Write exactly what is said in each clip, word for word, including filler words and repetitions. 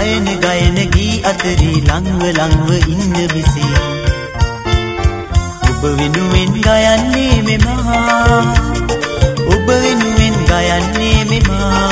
ගයන ගයන ගී අතරේ ලංව ලංව ඉන්න මෙසේ ඔබ වෙනුවෙන් ගයන්නේ මෙමා ඔබ වෙනුවෙන් ගයන්නේ මෙමා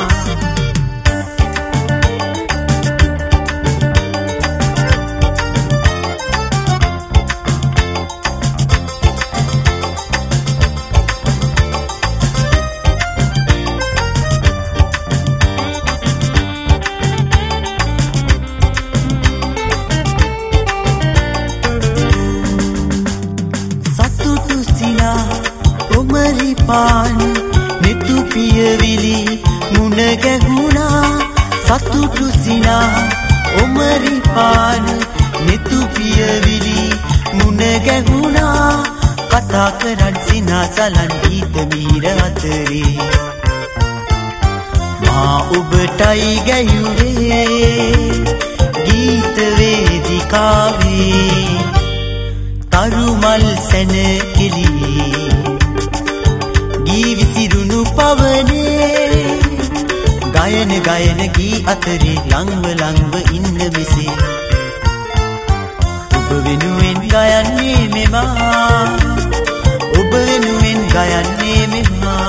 පාන නිතු පියවිලි මුණ ගැහුණා සතුටු සිනා ඔමරි පාන නිතු පියවිලි මුණ ගැහුණා කතා කරන් සිනාසලන් ගීත මීර අතරේ මා ඔබටයි ගැයුවේ ගීත වේදිකාවේ තරුමල් සැනකෙළි විසිරුණු පවනේ ගයන ගයන ගී අතරේ ලංව ලංව ඉන්න මෙසේ ඔබ වෙනුවෙන් ගයන්නේ මෙමා ඔබ වෙනුවෙන් ගයන්නේ මෙමා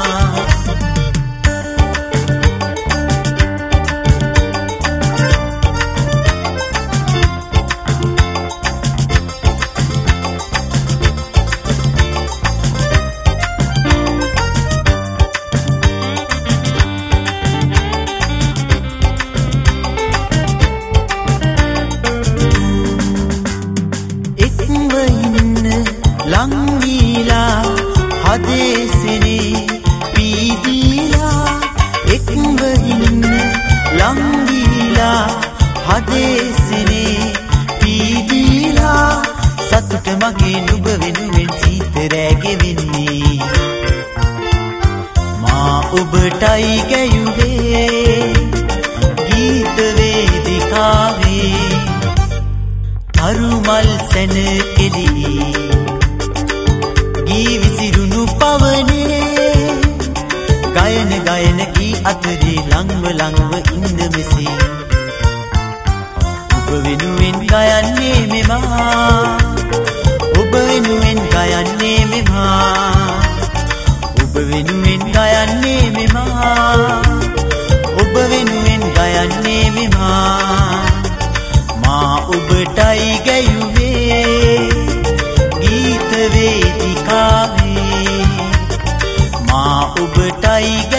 ලංවීලා හදේසිනේ පීදීලා එක්ව ඉන්න ලංවීලා හදේසිනේ පීදීලා සතුට මගේ නුඹ වෙනුවෙන් සීතරෑගේ වෙන්නේ මා ඔබටයි ගැයුවේ ගීත වේදිකාවේ තරුමල් සැනකෙළි විසිරුණු පවනේ ගයන ගයන ගී අතරේ ලංව ලංව ඉන්න මෙසේ ඔබ වෙනුවෙන් ගයන්නේ මෙමා ඔබ වෙනුවෙන් ගයන්නේ මෙමා ඔබ වෙනුවෙන් ගයන්නේ මෙමා ඔබ වෙනුවෙන් ගයන්නේ මෙමා මා ඔබටයි ගැයුවේ ගීත වේදිකාවේ මා ඔබටයි